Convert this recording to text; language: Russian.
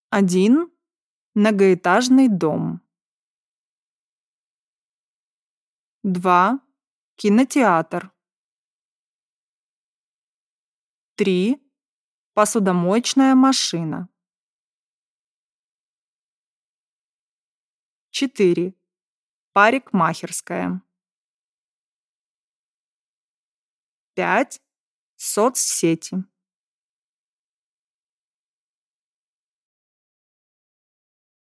1 многоэтажный дом. 2 кинотеатр. 3 посудомоечная машина. 4 парикмахерская. 5 соцсети.